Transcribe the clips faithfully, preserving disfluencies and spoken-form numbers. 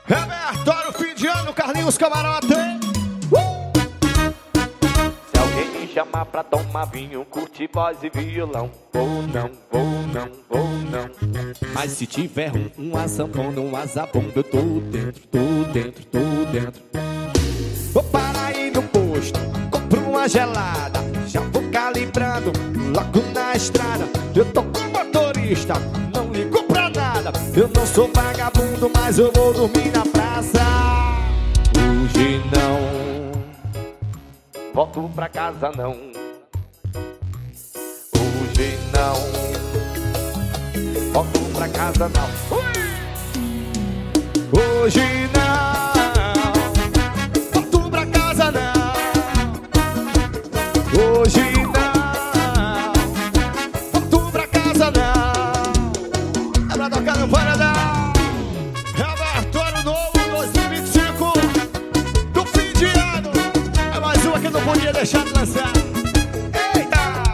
Repertório fim de ano, Carlinhos Camarote. uh! Se alguém me chamar pra tomar vinho, curte voz e violão, vou não, vou não, vou não. Mas se tiver um, uma sanfona, uma zabumba, eu tô dentro, tô dentro, tô dentro. Vou parar aí no posto, compro uma gelada, já vou calibrando, logo na estrada. Eu tô com motorista, não ligo pra nada. Eu não sou vagabundo, mas eu vou dormir na praça. Hoje não, volto pra casa não. Hoje não, volto pra casa não. Hoje não, volto pra casa não. Hoje não, volto pra casa não. É pra tocar no Paradão. Repertório novo dois mil e vinte e cinco, do fim de ano. É mais uma que eu não podia deixar de lançar. Eita!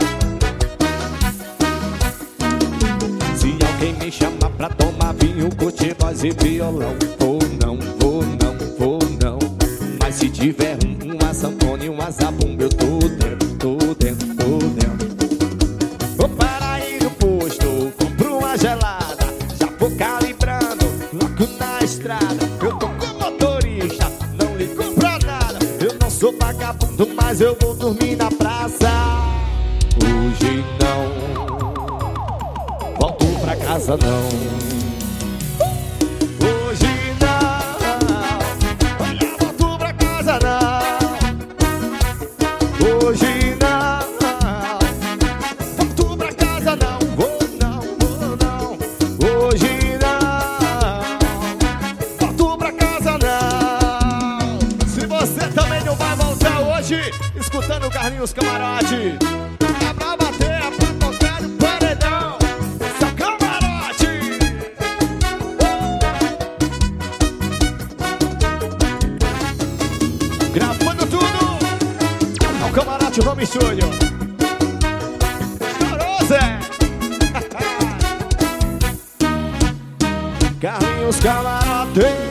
Se alguém me chamar pra tomar vinho, curte voz e violão, vou não, vou não, vou não. Mas se tiver um, uma sanfona e uma zabumba, eu tô dentro, tô dentro, tô dentro. Vou parar aí no posto, compro uma gelada, já vou calibrando, logo na estrada. Eu tô com motorista, não ligo pra nada. Eu não sou vagabundo, mas eu vou dormir na praça. Hoje não, volto pra casa não. Hoje não, olha, volto pra casa não. Hoje não, volto pra casa não. Vou não, vou não. Hoje não, volto pra casa não. Se você também não vai voltar hoje, escutando o Carlinhos Camarote, é pra bater, é pra tocar no paredão. Seu Camarote. Gravando tudo, é o Camarote Home Studio. Estourou, Zé. Carlinhos Camarote.